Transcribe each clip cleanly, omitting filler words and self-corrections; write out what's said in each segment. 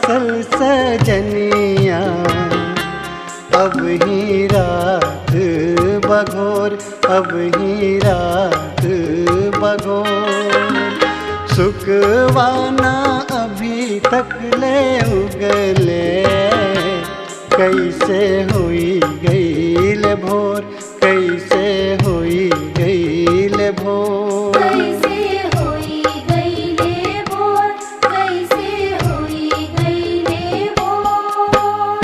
बसल सजनिया, अब ही रात बघोर, अब ही रात बघोर। सुकवाना अभी तक ले उगले, कैसे हुई गईल भोर, कैसे हुई गईल भोर। कैसे हुई गईले भोर, कैसे हुई गईले भोर।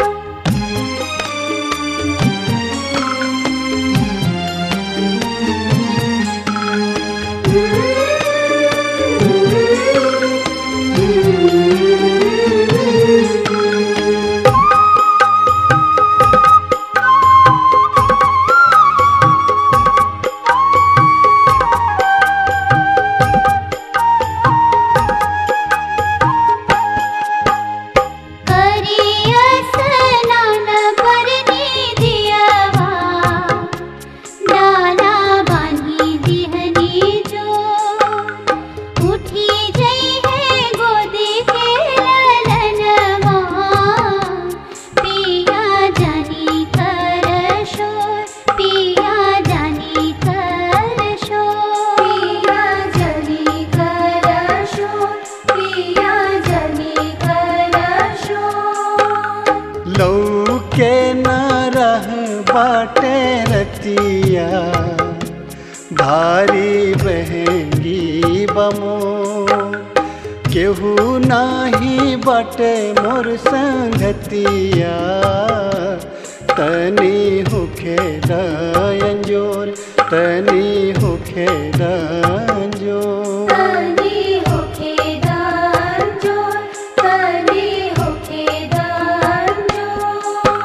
लौके न रह बाटे रतिया, भारी बहेंगी बमो। केहू नाही बटे मोर संगतिया, तनी होखे दंजोर, तनी होखे दंजोर। तनी होखे दंजोर, तनी होखे दंजोर।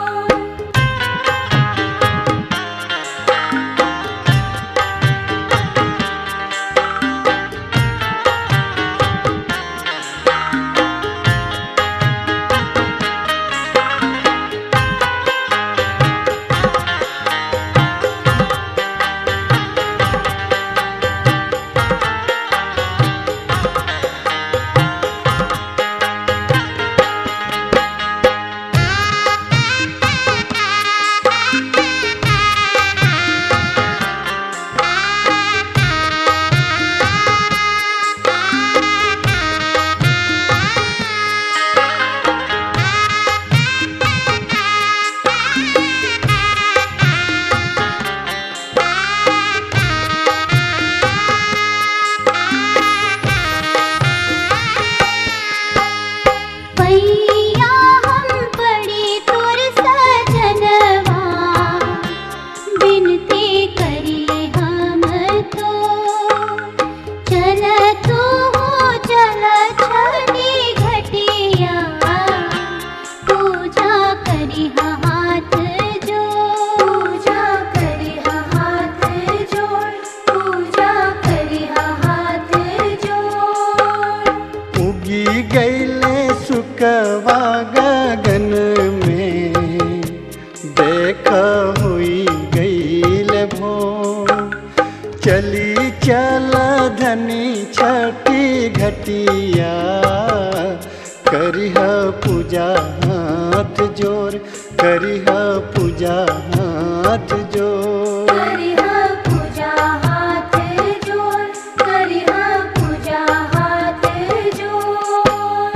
गईले सुकवा गगन में, देख हुई गईल भोर। चली चल धनी छठी घटिया, करिह पूजा हाथ जोर, करिह पूजा हाथ जोर। करिह पूजा हाथ जोर, करिह पूजा हाथ जोर।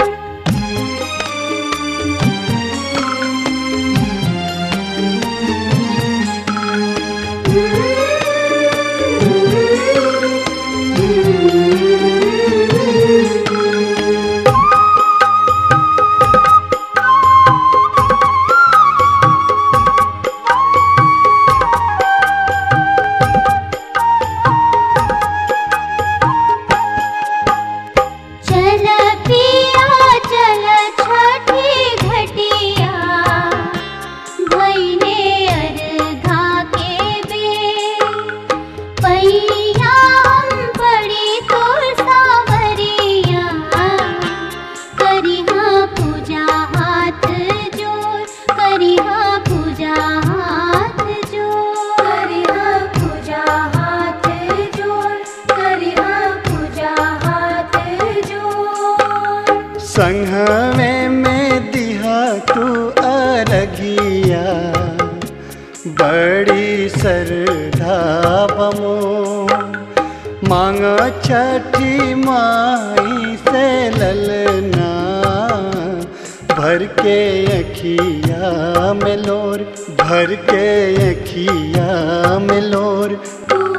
बड़ी श्रद्धा बमो। मांगो छठी माई से ललना, भर के अखिया में लोर, भर के अखिया में लोर।